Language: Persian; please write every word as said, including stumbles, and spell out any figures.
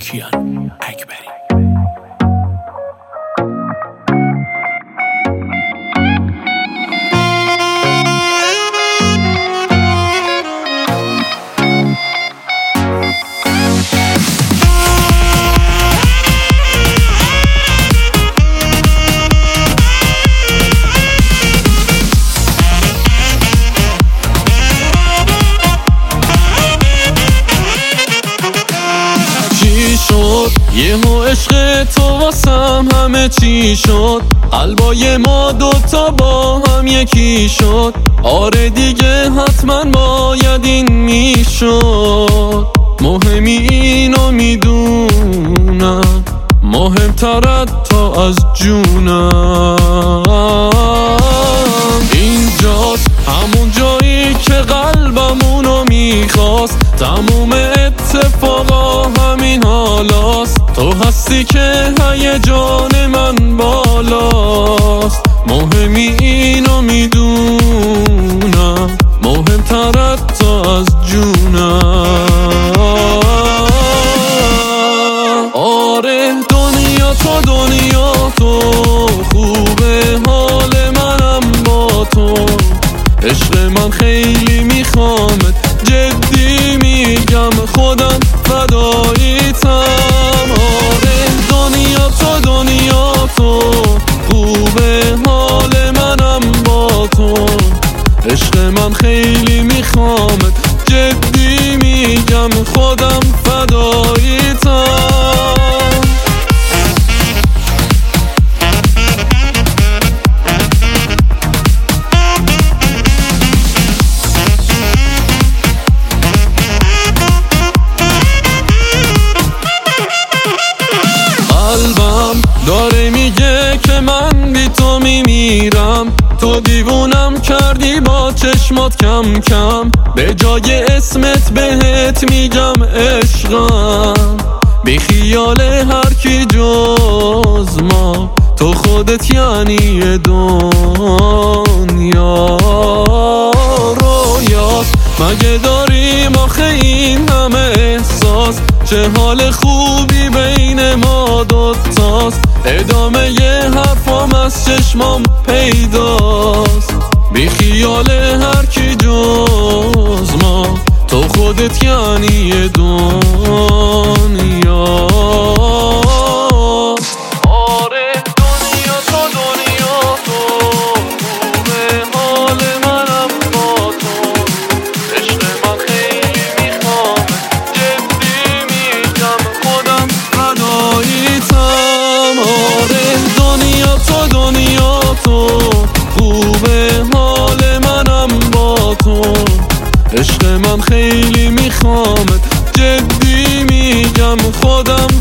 کیان اکبری. یهو عشق تو واسم همه چی شد، قلبای ما دوتا با هم یکی شد. آره دیگه حتما باید این میشد. مهمی اینو میدونم، مهمترت تا از جونم. اینجاست همون جایی که قلبمونو میخواست، تموم اتفاقا همین حالاست. تو هستی که هیجان من بالاست. مهمی اینو میدونم، مهمترت تا از جونم. آره دنیا تو دنیا تو خوبه، حال منم با تو. عشق من خیلی میخوامت، جدی میگم خودم فداییتم. آره دنیا تو دنیا تو خوبه، حال منم با تو. عشق من خیلی میخوامت، جدی میگم خودم فداییتم. داره میگه که من بی تو میمیرم، تو دیوونم کردی با چشمات کم کم. به جای اسمت بهت میگم عشقم، بی خیال هر کی جز ما. تو خودت یعنی دنیا رویاست. مگه داریم آخه این همه احساس؟ چه حال خوبی بین ما دوتاست. ادامه یه حرفام از چشمام پیداست، بی خیال هر کی جز ما. تو خودت یعنی دنیا. آره دنیا تو دنیا تو خوبه، حال منم با تو. عشق من خیلی میخوام، جدی میگم خودم فداییتم. آره دنیا تو دنیا تو خوبه، حال منم با تو. عشق من خیلی میخوامت، جدی میگم خودم